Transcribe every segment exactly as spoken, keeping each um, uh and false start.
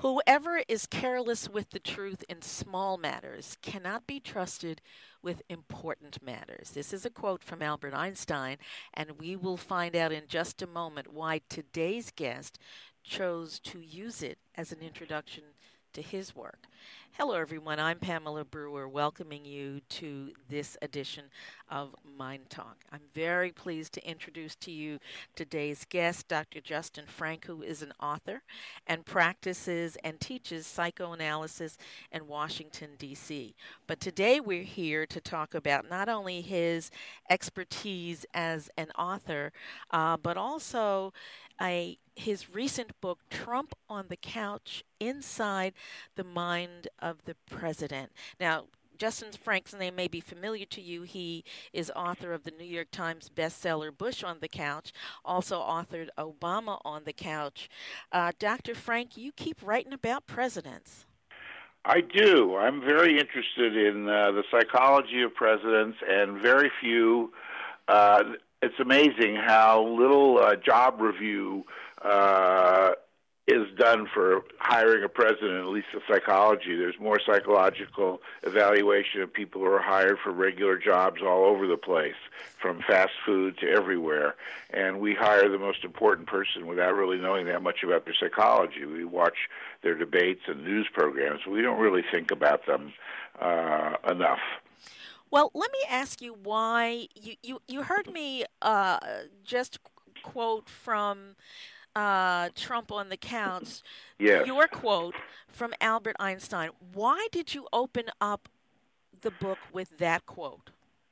Whoever is careless with the truth in small matters cannot be trusted with important matters. This is a quote from Albert Einstein, and we will find out in just a moment why today's guest chose to use it as an introduction to his work. Hello, everyone. I'm Pamela Brewer, welcoming you to this edition of Mind Talk. I'm very pleased to introduce to you today's guest, Doctor Justin Frank, who is an author and practices and teaches psychoanalysis in Washington, D C. But today we're here to talk about not only his expertise as an author, uh, but also a his recent book, Trump on the Couch, Inside the Mind of the President. Now, Justin Frank's name may be familiar to you. He is author of the New York Times bestseller, Bush on the Couch, also authored Obama on the Couch. Uh, Doctor Frank, you keep writing about presidents. I do. I'm very interested in uh, the psychology of presidents, and very few. Uh, it's amazing how little uh, job review uh, is done for hiring a president, at least the psychology. There's more psychological evaluation of people who are hired for regular jobs all over the place, from fast food to everywhere. And we hire the most important person without really knowing that much about their psychology. We watch their debates and news programs. We don't really think about them uh, enough. Well, let me ask you why you, you, you heard me uh, just quote from Uh, Trump on the Couch, yes. Your quote from Albert Einstein. Why did you open up the book with that quote?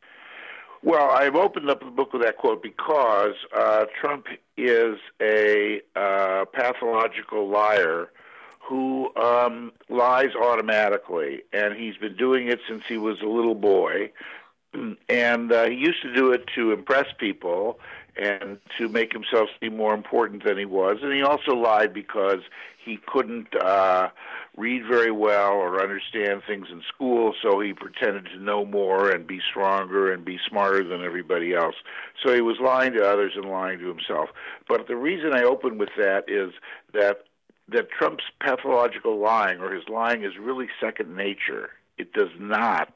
Well, I've opened up the book with that quote because uh, Trump is a uh, pathological liar who um, lies automatically, and he's been doing it since he was a little boy. And uh, he used to do it to impress people and to make himself seem more important than he was. And he also lied because he couldn't uh, read very well or understand things in school, so he pretended to know more and be stronger and be smarter than everybody else. So he was lying to others and lying to himself. But the reason I open with that is that that Trump's pathological lying, or his lying, is really second nature. It does not...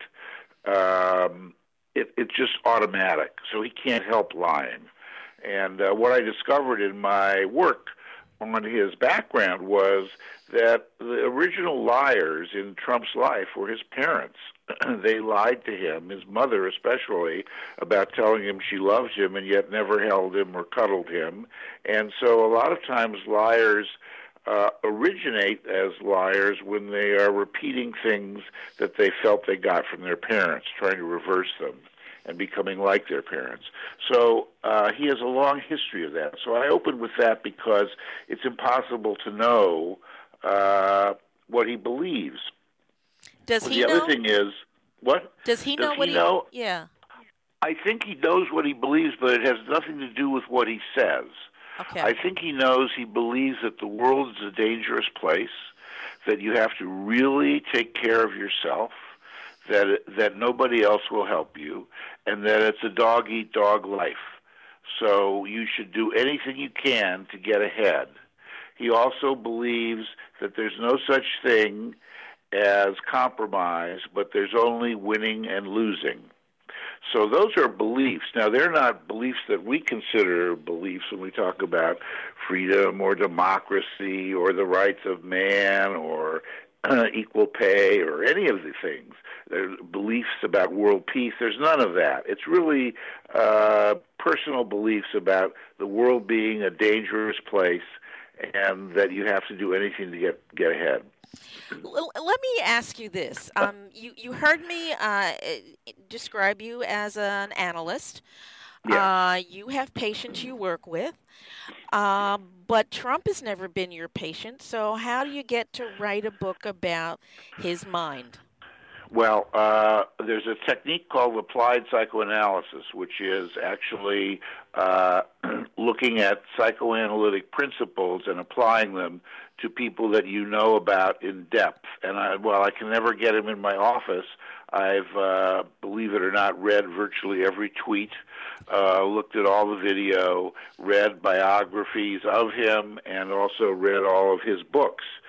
Um, It, it's just automatic, so he can't help lying. And uh, what I discovered in my work on his background was that the original liars in Trump's life were his parents. They lied to him, his mother especially, about telling him she loved him and yet never held him or cuddled him. And so a lot of times liars Uh, originate as liars when they are repeating things that they felt they got from their parents, trying to reverse them and becoming like their parents. So uh, he has a long history of that. So I opened with that because it's impossible to know uh, what he believes. Does well, he the know? other thing is, what? Does he Does know he what know? he... Yeah. I think he knows what he believes, but it has nothing to do with what he says. Okay. I think he knows, he believes that the world is a dangerous place, that you have to really take care of yourself, that that nobody else will help you, and that it's a dog-eat-dog life. So you should do anything you can to get ahead. He also believes that there's no such thing as compromise, but there's only winning and losing. So those are beliefs. Now, they're not beliefs that we consider beliefs when we talk about freedom or democracy or the rights of man or uh, equal pay or any of the things. They're beliefs about world peace. There's none of that. It's really uh, personal beliefs about the world being a dangerous place and that you have to do anything to get, get ahead. Let me ask you this. Um, you, you heard me uh, describe you as an analyst. Yeah. Uh, you have patients you work with. Uh, but Trump has never been your patient. So how do you get to write a book about his mind? Well, uh, there's a technique called applied psychoanalysis, which is actually uh, looking at psychoanalytic principles and applying them to people that you know about in depth. And I, while I can never get him in my office, I've, uh, believe it or not, read virtually every tweet, uh, looked at all the video, read biographies of him, and also read all of his books.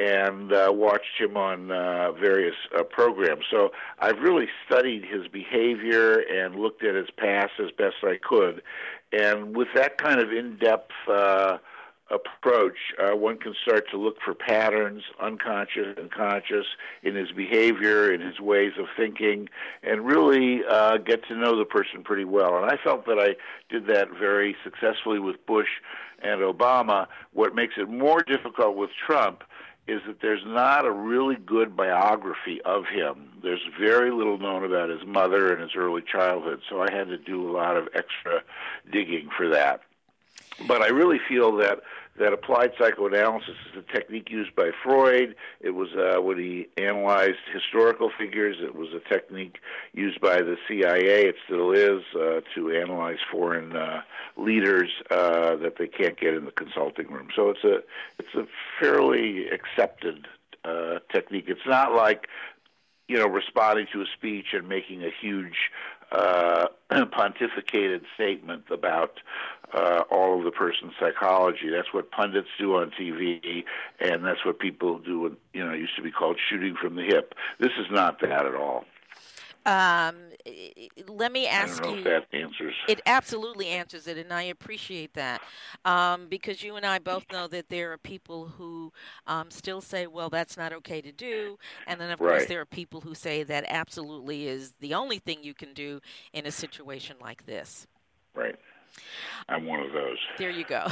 and uh, watched him on uh, various uh, programs. So I've really studied his behavior and looked at his past as best I could. And with that kind of in-depth uh, approach, uh, one can start to look for patterns, unconscious and conscious, in his behavior, in his ways of thinking, and really uh, get to know the person pretty well. And I felt that I did that very successfully with Bush and Obama. What makes it more difficult with Trump is that there's not a really good biography of him. There's very little known about his mother and his early childhood, so I had to do a lot of extra digging for that. But I really feel that that applied psychoanalysis is a technique used by Freud. It was uh, when he analyzed historical figures. It was a technique used by the C I A. It still is uh, to analyze foreign uh, leaders uh, that they can't get in the consulting room. So it's a it's a fairly accepted uh, technique. It's not like, you know, responding to a speech and making a huge uh, pontificated statement about uh, all of the person's psychology. That's what pundits do on T V, and that's what people do, you know, it used to be called shooting from the hip. This is not that at all. Um, let me ask I don't know you. if that answers. It absolutely answers it, and I appreciate that, um, because you and I both know that there are people who um, still say, well, that's not okay to do, and then, of Right. course, there are people who say that absolutely is the only thing you can do in a situation like this. Right. I'm one of those. There you go.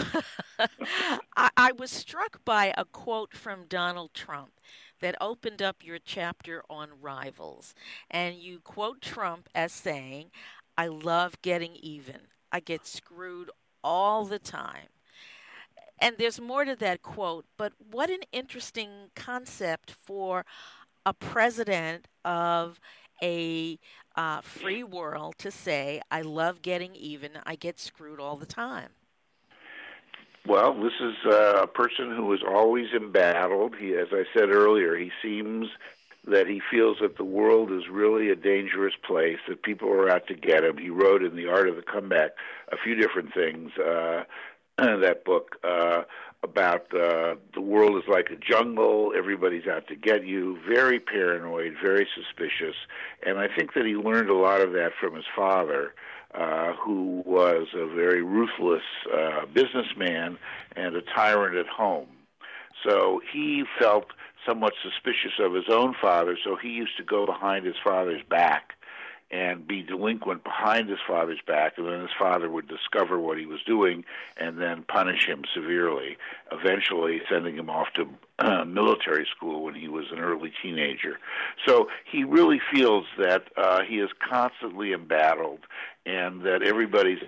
I, I was struck by a quote from Donald Trump that opened up your chapter on rivals. And you quote Trump as saying, "I love getting even. I get screwed all the time." And there's more to that quote, but what an interesting concept for a president of a uh, free world to say, "I love getting even. I get screwed all the time." Well, this is uh, a person who is always embattled. He, as I said earlier, he seems that he feels that the world is really a dangerous place, that people are out to get him. He wrote in The Art of the Comeback a few different things, uh, that book, uh, about uh, the world is like a jungle, everybody's out to get you, very paranoid, very suspicious. And I think that he learned a lot of that from his father, Uh, who was a very ruthless uh, businessman and a tyrant at home. So he felt somewhat suspicious of his own father, so he used to go behind his father's back and be delinquent behind his father's back, and then his father would discover what he was doing and then punish him severely, eventually sending him off to uh, military school when he was an early teenager. So he really feels that uh, he is constantly embattled and that everybody's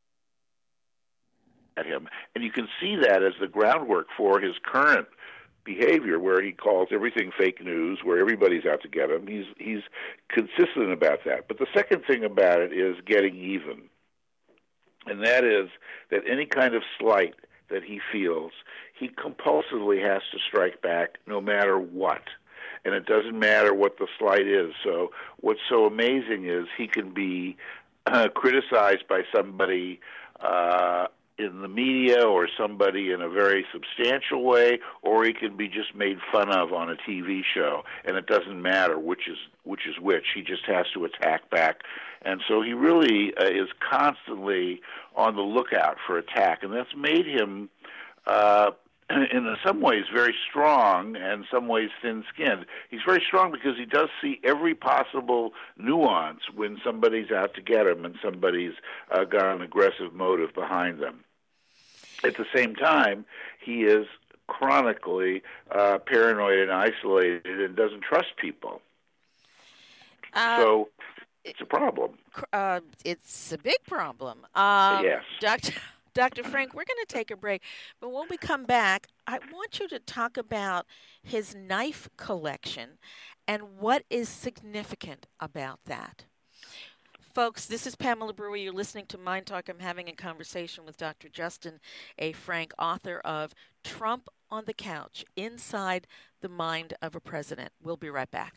at him. And you can see that as the groundwork for his current behavior, where he calls everything fake news, where everybody's out to get him. He's he's consistent about that. But the second thing about it is getting even. And that is that any kind of slight that he feels, he compulsively has to strike back no matter what. And it doesn't matter what the slight is. So what's so amazing is he can be uh, criticized by somebody uh, in the media or somebody in a very substantial way, or he can be just made fun of on a T V show, and it doesn't matter which is which is which. He just has to attack back. And so he really uh, is constantly on the lookout for attack, and that's made him uh, in some ways very strong and some ways thin-skinned. He's very strong because he does see every possible nuance when somebody's out to get him and somebody's uh, got an aggressive motive behind them. At the same time, he is chronically uh, paranoid and isolated and doesn't trust people. Uh, so it's a problem. Uh, it's a big problem. Um, yes. Doctor Doctor Frank, we're going to take a break, but when we come back, I want you to talk about his knife collection and what is significant about that. Folks, this is Pamela Brewer. You're listening to Mind Talk. I'm having a conversation with Doctor Justin A. Frank, author of Trump on the Couch, Inside the Mind of a President. We'll be right back.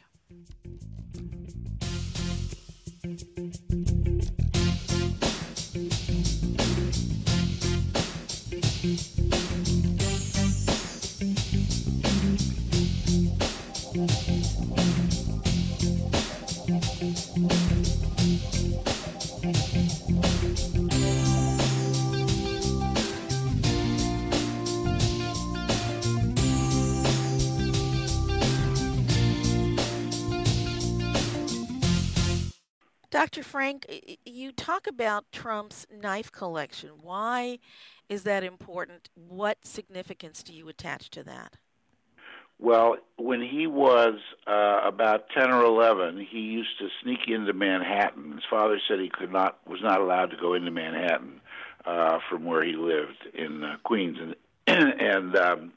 Doctor Frank, you talk about Trump's knife collection. Why is that important? What significance do you attach to that? Well, when he was uh, about ten or eleven, he used to sneak into Manhattan. His father said he could not, was not allowed to go into Manhattan uh, from where he lived in uh, Queens, and and um,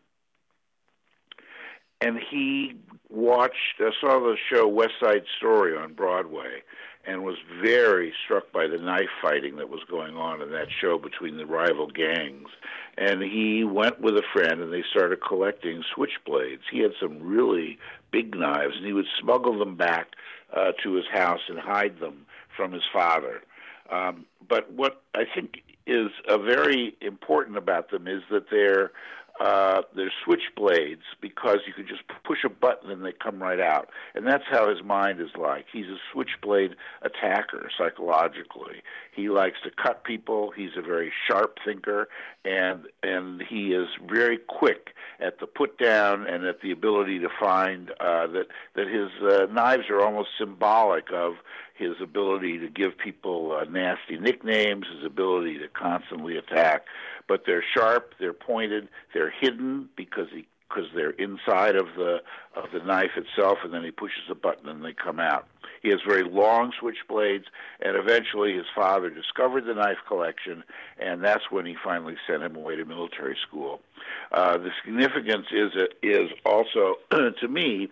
and he watched, uh, saw the show West Side Story on Broadway, and was very struck by the knife fighting that was going on in that show between the rival gangs. And he went with a friend, and they started collecting switchblades. He had some really big knives, and he would smuggle them back uh, to his house and hide them from his father. Um, but what I think is uh, very important about them is that they're Uh, they're switchblades because you can just push a button and they come right out. And that's how his mind is like. He's a switchblade attacker psychologically. He likes to cut people. He's a very sharp thinker, and and he is very quick at the put down and at the ability to find uh, that that his uh, knives are almost symbolic of his ability to give people uh, nasty nicknames, his ability to constantly attack. But they're sharp, they're pointed, they're hidden because he because they're inside of the of the knife itself, and then he pushes a button and they come out. He has very long switchblades, and eventually his father discovered the knife collection, and that's when he finally sent him away to military school. Uh, the significance is is also to me,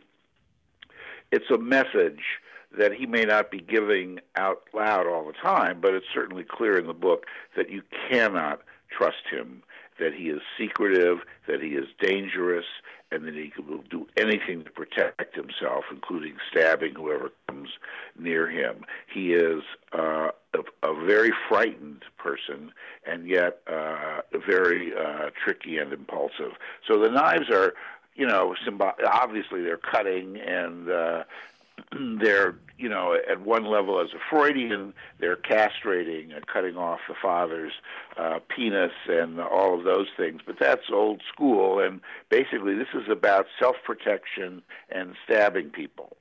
it's a message that he may not be giving out loud all the time, but it's certainly clear in the book that you cannot trust him, that he is secretive, that he is dangerous, and that he will do anything to protect himself, including stabbing whoever comes near him. He is uh, a, a very frightened person, and yet uh, very uh, tricky and impulsive. So the knives are, you know, symbo- obviously they're cutting and uh, they're, you know, at one level as a Freudian, they're castrating and cutting off the father's uh, penis and all of those things. But that's old school, and basically this is about self-protection and stabbing people.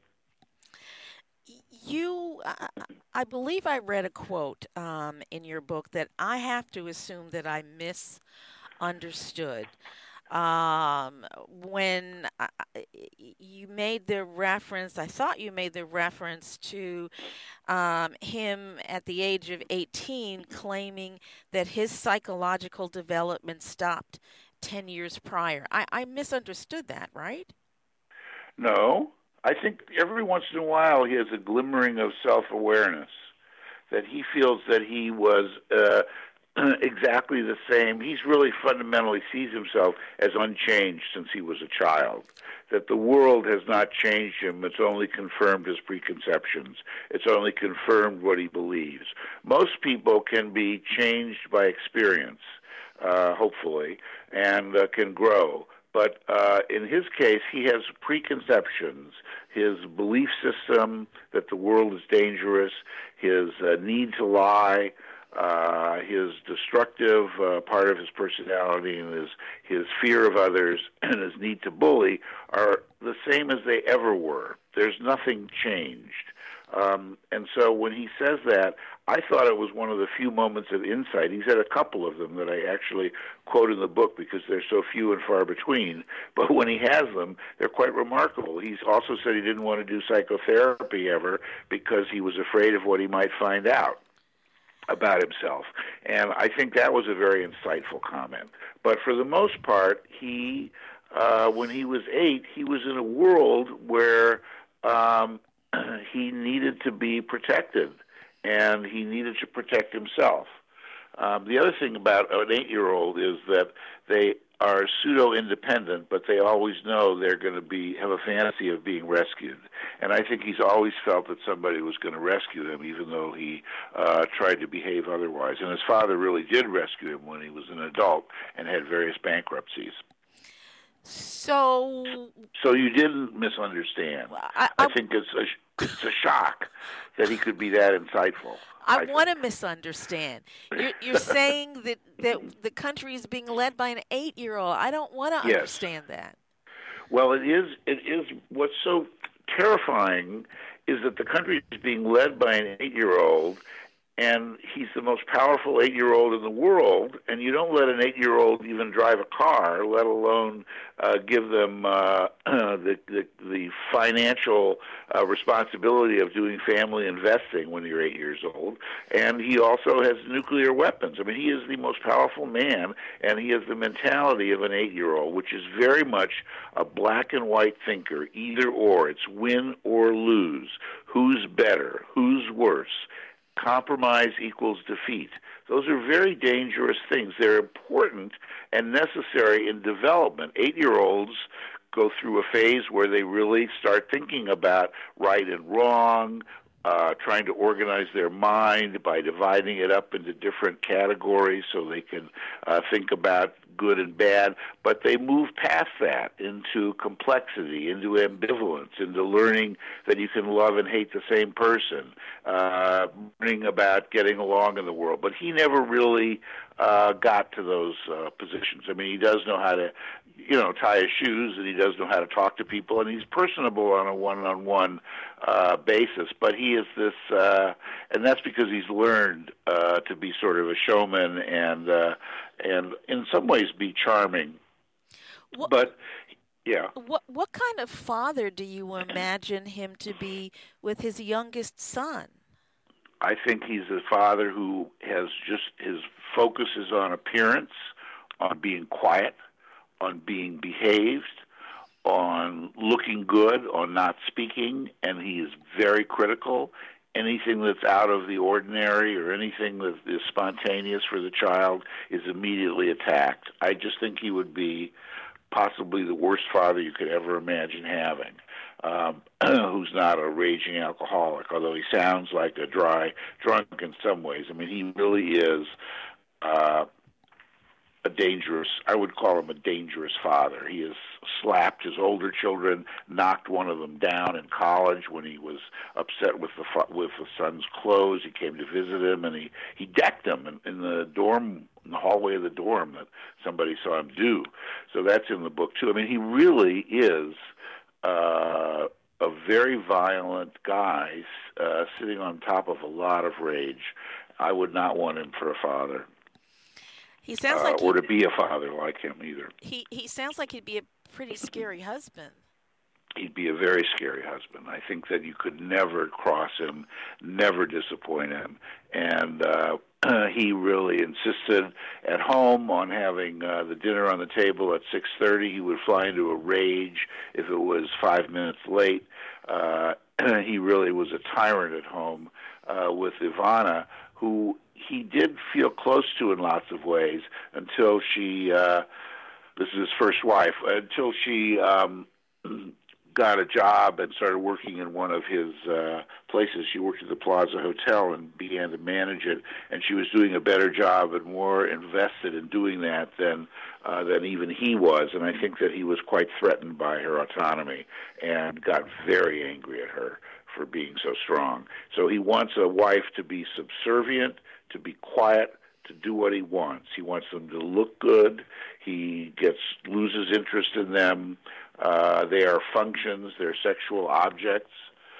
You, uh, I believe I read a quote um, in your book that I have to assume that I misunderstood. Um, when I, you made the reference, I thought you made the reference to um, him at the age of eighteen claiming that his psychological development stopped ten years prior. I, I misunderstood that, right? No. I think every once in a while he has a glimmering of self-awareness, that he feels that he was uh, exactly the same. He's really fundamentally sees himself as unchanged since he was a child, that the world has not changed him. It's only confirmed his preconceptions. It's only confirmed what he believes. Most people can be changed by experience, uh, hopefully, and uh, can grow. But uh, in his case, he has preconceptions, his belief system that the world is dangerous, his uh, need to lie, uh, his destructive uh, part of his personality, and his, his fear of others, and his need to bully are the same as they ever were. There's nothing changed. Um, and so when he says that, I thought it was one of the few moments of insight. He's had a couple of them that I actually quote in the book because they're so few and far between. But when he has them, they're quite remarkable. He's also said he didn't want to do psychotherapy ever because he was afraid of what he might find out about himself. And I think that was a very insightful comment. But for the most part, he, uh, when he was eight, he was in a world where um, he needed to be protected, and he needed to protect himself. Um, the other thing about an eight-year-old is that they are pseudo-independent, but they always know they're going to be have a fantasy of being rescued. And I think he's always felt that somebody was going to rescue him, even though he uh, tried to behave otherwise. And his father really did rescue him when he was an adult and had various bankruptcies. So, so you didn't misunderstand. I, I, I think it's a it's a shock that he could be that insightful. I, I want think. to misunderstand. You're, you're saying that, that the country is being led by an eight-year-old. I don't want to yes. understand that. Well, it is. It is what's so terrifying is that the country is being led by an eight-year-old, and he's the most powerful eight-year-old in the world, and you don't let an eight-year-old even drive a car, let alone uh, give them uh, the, the the financial uh, responsibility of doing family investing when you're eight years old. And he also has nuclear weapons. I mean, he is the most powerful man, and he has the mentality of an eight-year-old, which is very much a black and white thinker, either or. It's win or lose. Who's better? Who's worse? Compromise equals defeat. Those are very dangerous things. They're important and necessary in development. Eight-year-olds go through a phase where they really start thinking about right and wrong, uh, trying to organize their mind by dividing it up into different categories so they can uh, think about good and bad, but they move past that into complexity, into ambivalence, into learning that you can love and hate the same person, uh, learning about getting along in the world. But he never really uh, got to those uh, positions. I mean, he does know how to, you know, tie his shoes, and he does know how to talk to people, and he's personable on a one-on-one uh, basis. But he is this, uh, and that's because he's learned uh, to be sort of a showman and uh, and in some ways be charming. What, but yeah, what what kind of father do you imagine him to be with his youngest son? I think he's a father who has just his focus is on appearance, on being quiet, on being behaved, on looking good, on not speaking, and he is very critical. Anything that's out of the ordinary or anything that is spontaneous for the child is immediately attacked. I just think he would be possibly the worst father you could ever imagine having, um, who's not a raging alcoholic, although he sounds like a dry drunk in some ways. I mean, he really is uh, a dangerous, I would call him a dangerous father. He has slapped his older children, knocked one of them down in college when he was upset with the with the son's clothes. He came to visit him, and he, he decked him in, in the dorm, in the hallway of the dorm that somebody saw him do. So that's in the book, too. I mean, he really is uh, a very violent guy uh, sitting on top of a lot of rage. I would not want him for a father. He sounds uh, like or to be a father like him either. He he sounds like he'd be a pretty scary husband. He'd be a very scary husband. I think that you could never cross him, never disappoint him. And uh, he really insisted at home on having uh, the dinner on the table at six thirty. He would fly into a rage if it was five minutes late. Uh, he really was a tyrant at home uh, with Ivana, who he did feel close to in lots of ways until she, uh, this is his first wife, until she um, got a job and started working in one of his uh, places. She worked at the Plaza Hotel and began to manage it, and she was doing a better job and more invested in doing that than uh, than even he was. And I think that he was quite threatened by her autonomy and got very angry at her for being so strong. So he wants a wife to be subservient, to be quiet, to do what he wants. He wants them to look good. He gets loses interest in them. Uh, they are functions. They're sexual objects.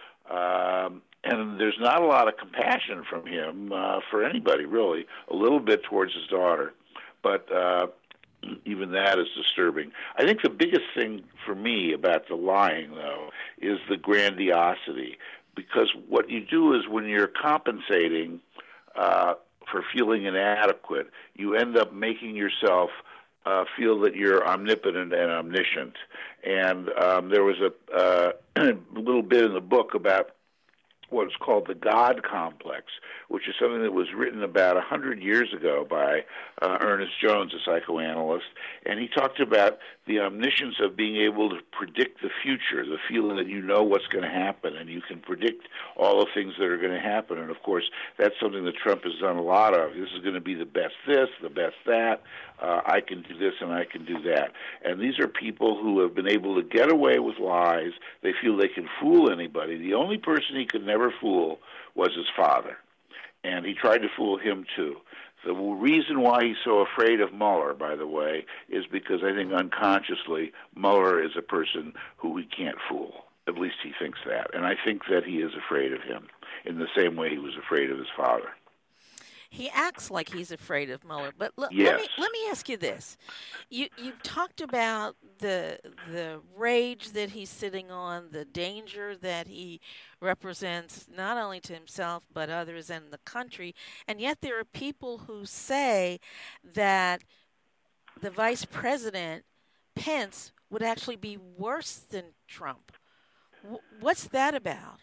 Um, and there's not a lot of compassion from him uh, for anybody, really. A little bit towards his daughter. But uh, even that is disturbing. I think the biggest thing for me about the lying, though, is the grandiosity. Because what you do is when you're compensating uh, for feeling inadequate, you end up making yourself uh, feel that you're omnipotent and omniscient. And um, there was a uh, little bit in the book about what's called the God complex, which is something that was written about a hundred years ago by uh, Ernest Jones, a psychoanalyst, and he talked about the omniscience of being able to predict the future, the feeling that you know what's going to happen, and you can predict all the things that are going to happen. And of course, that's something that Trump has done a lot of. This is going to be the best this, the best that. Uh, I can do this and I can do that. And these are people who have been able to get away with lies. They feel they can fool anybody. The only person he could never fool was his father, and he tried to fool him too. The reason why he's so afraid of Mueller, by the way, is because I think unconsciously Mueller is a person who he can't fool. At least he thinks that. And I think that he is afraid of him in the same way he was afraid of his father. He acts like he's afraid of Mueller, but l- Yes. let me let me ask you this: you you talked about the the rage that he's sitting on, the danger that he represents not only to himself but others and the country, and yet there are people who say that the vice president Pence would actually be worse than Trump. W- what's that about?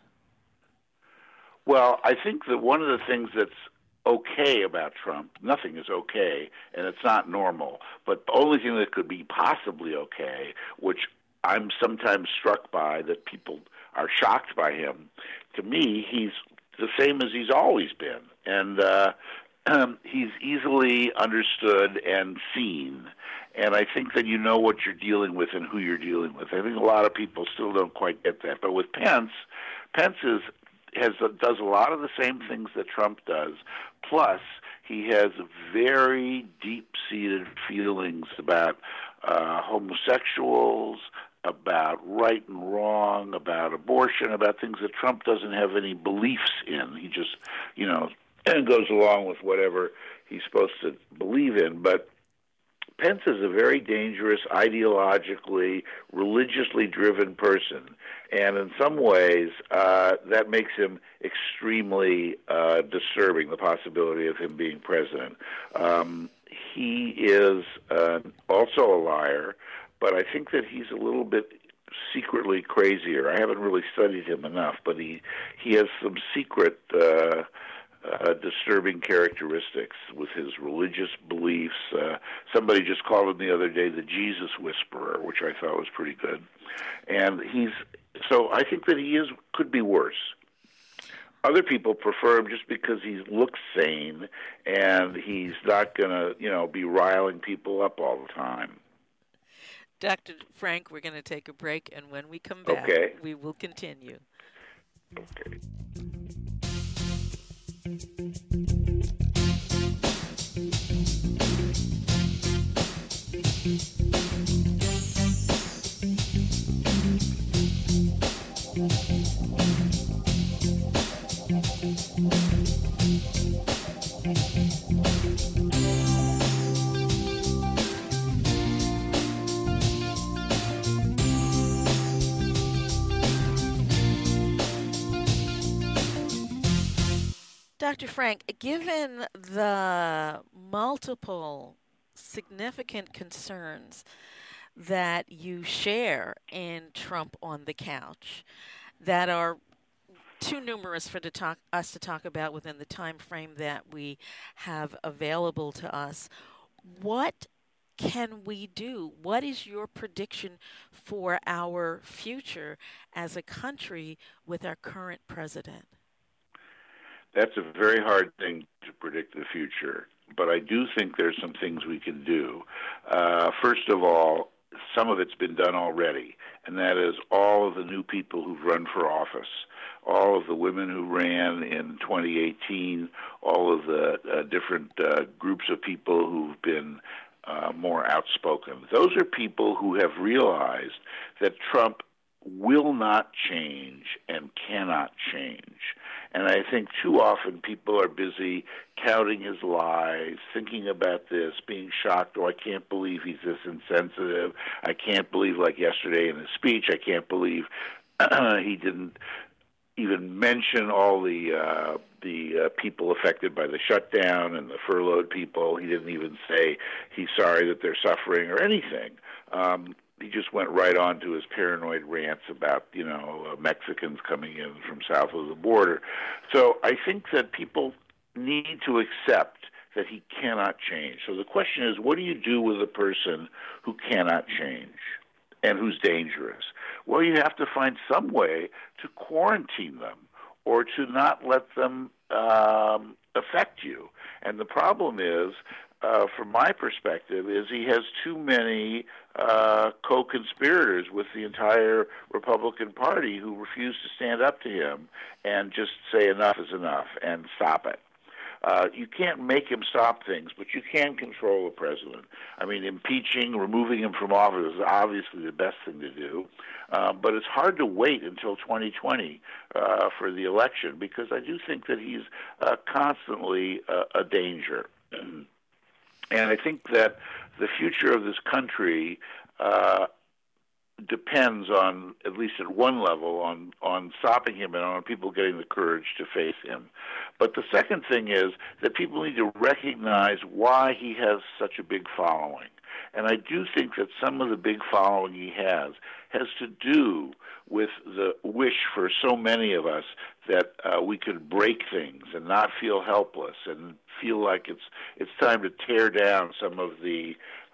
Well, I think that one of the things that's okay about Trump, nothing is okay, and it's not normal, but the only thing that could be possibly okay, which I'm sometimes struck by, that people are shocked by him, to me, he's the same as he's always been. And uh, um, he's easily understood and seen. And I think that you know what you're dealing with and who you're dealing with. I think a lot of people still don't quite get that. But with Pence, Pence is has does a lot of the same things that Trump does. Plus, he has very deep-seated feelings about uh, homosexuals, about right and wrong, about abortion, about things that Trump doesn't have any beliefs in. He just, you know, goes along with whatever he's supposed to believe in. But Pence is a very dangerous, ideologically, religiously driven person. And in some ways, uh, that makes him extremely uh, disturbing, the possibility of him being president. Um, he is uh, also a liar, but I think that he's a little bit secretly crazier. I haven't really studied him enough, but he, he has some secret uh, uh, disturbing characteristics with his religious beliefs. Uh, somebody just called him the other day the Jesus Whisperer, which I thought was pretty good. And he's so I think that he is could be worse. Other people prefer him just because he looks sane and he's not going to, you know, be riling people up all the time. Doctor Frank, we're going to take a break, and when we come back, okay. we will continue. Okay. Doctor Frank, given the multiple significant concerns that you share in Trump on the Couch that are too numerous for to talk, us to talk about within the time frame that we have available to us, what can we do? What is your prediction for our future as a country with our current president? That's a very hard thing to predict the future, but I do think there's some things we can do. Uh, first of all, some of it's been done already, and that is all of the new people who've run for office, all of the women who ran in twenty eighteen, all of the uh, different uh, groups of people who've been uh, more outspoken. Those are people who have realized that Trump will not change and cannot change. And I think too often people are busy counting his lies, thinking about this, being shocked, oh, I can't believe he's this insensitive. I can't believe, like yesterday in his speech, I can't believe he didn't even mention all the uh, the uh, people affected by the shutdown and the furloughed people. He didn't even say he's sorry that they're suffering or anything. Um, he just went right on to his paranoid rants about, you know, uh, Mexicans coming in from south of the border. So I think that people need to accept that he cannot change. So the question is, what do you do with a person who cannot change and who's dangerous? Well, you have to find some way to quarantine them or to not let them um, affect you. And the problem is, Uh, from my perspective, is he has too many uh, co-conspirators with the entire Republican Party who refuse to stand up to him and just say enough is enough and stop it. Uh, you can't make him stop things, but you can control the president. I mean, impeaching, removing him from office is obviously the best thing to do. Uh, but it's hard to wait until twenty twenty uh, for the election, because I do think that he's uh, constantly uh, a danger. And I think that the future of this country uh, depends on, at least at one level, on, on stopping him and on people getting the courage to face him. But the second thing is that people need to recognize why he has such a big following. And I do think that some of the big following he has has to do with the wish for so many of us that uh, we could break things and not feel helpless and feel like it's it's time to tear down some of the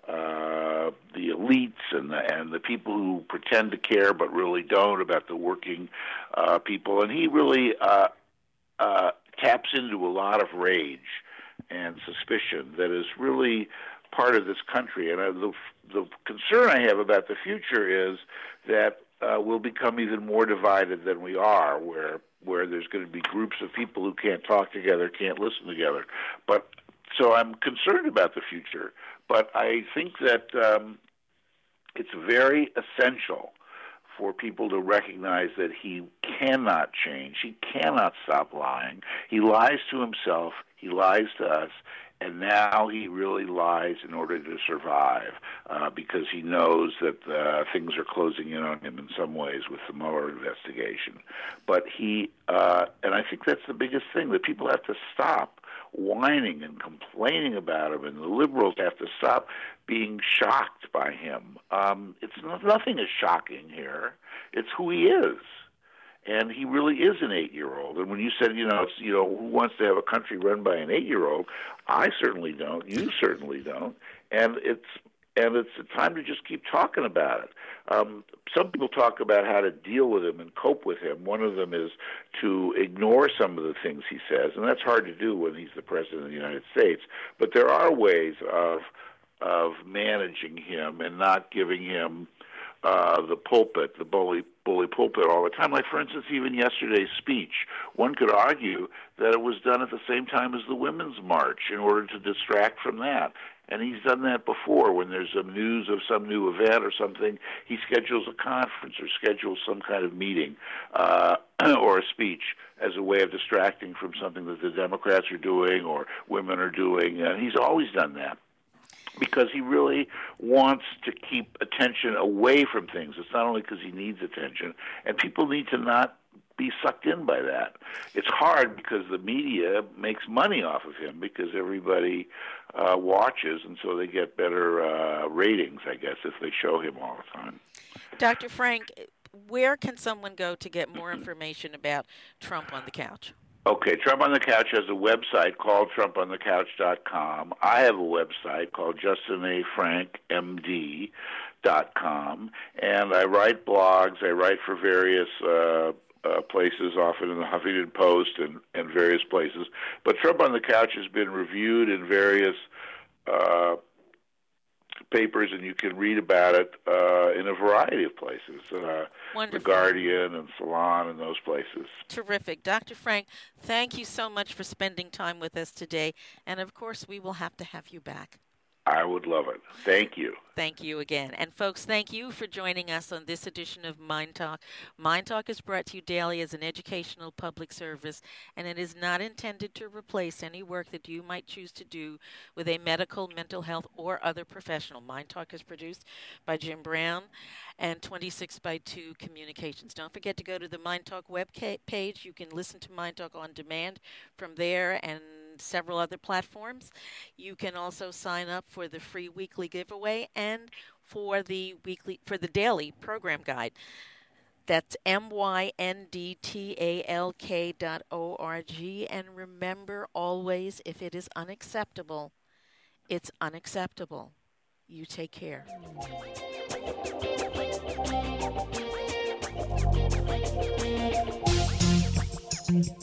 uh, the elites and the, and the people who pretend to care but really don't about the working uh, people. And he really uh, uh, taps into a lot of rage and suspicion that is really part of this country. And uh, the the concern I have about the future is that uh, we'll become even more divided than we are, where where there's going to be groups of people who can't talk together, can't listen together. But so I'm concerned about the future. But I think that um, it's very essential for people to recognize that he cannot change. He cannot stop lying. He lies to himself. He lies to us. And now he really lies in order to survive, uh, because he knows that uh, things are closing in on him in some ways with the Mueller investigation. But he, uh, and I think that's the biggest thing, that people have to stop whining and complaining about him, and the liberals have to stop being shocked by him. Um, it's not, nothing is shocking here. It's who he is. And he really is an eight-year-old. And when you said, you know, it's, you know, who wants to have a country run by an eight-year-old? I certainly don't. You certainly don't. And it's and it's time to just keep talking about it. Um, some people talk about how to deal with him and cope with him. One of them is to ignore some of the things he says, and that's hard to do when he's the president of the United States. But there are ways of of managing him and not giving him Uh, the pulpit, the bully, bully pulpit all the time. Like, for instance, even yesterday's speech, one could argue that it was done at the same time as the Women's March in order to distract from that. And he's done that before. When there's some news of some new event or something, he schedules a conference or schedules some kind of meeting uh, or a speech as a way of distracting from something that the Democrats are doing or women are doing. And he's always done that, because he really wants to keep attention away from things. It's not only because he needs attention, and people need to not be sucked in by that. It's hard because the media makes money off of him, because everybody uh, watches, and so they get better uh, ratings, I guess, if they show him all the time. Doctor Frank, where can someone go to get more information about Trump on the Couch? Okay, Trump on the Couch has a website called trump on the couch dot com. I have a website called justin a frank m d dot com, and I write blogs. I write for various uh, uh, places, often in the Huffington Post and, and various places. But Trump on the Couch has been reviewed in various uh, papers, and you can read about it uh, in a variety of places. Uh, The Guardian and Salon and those places. Terrific. Doctor Frank, thank you so much for spending time with us today. And, of course, we will have to have you back. I would love it. Thank you. Thank you again. And, folks, thank you for joining us on this edition of Mind Talk. Mind Talk is brought to you daily as an educational public service, and it is not intended to replace any work that you might choose to do with a medical, mental health, or other professional. Mind Talk is produced by Jim Brown and twenty-six by two Communications. Don't forget to go to the Mind Talk web page. You can listen to Mind Talk on demand from there and several other platforms. You can also sign up for the free weekly giveaway and for the weekly for the daily program guide. That's M Y N D T A L K dot O R G. And remember always, if it is unacceptable, it's unacceptable. You take care. Thank you.